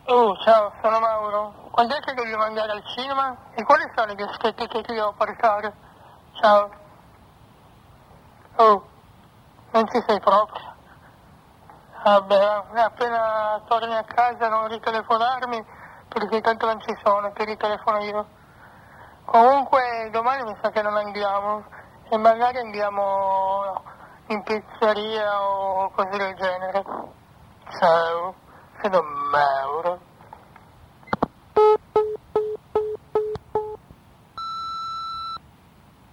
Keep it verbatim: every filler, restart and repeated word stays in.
Oh, ciao, sono Mauro. Quando è che dobbiamo andare al cinema? E quali sono gli aspetti che ti devo portare? Ciao. Oh, non ci sei proprio. Vabbè, appena torni a casa non ritelefonarmi, perché tanto non ci sono, ti ritelefono io. Comunque domani mi sa che non andiamo, e magari andiamo in pizzeria o cose del genere. Ciao, sei da me.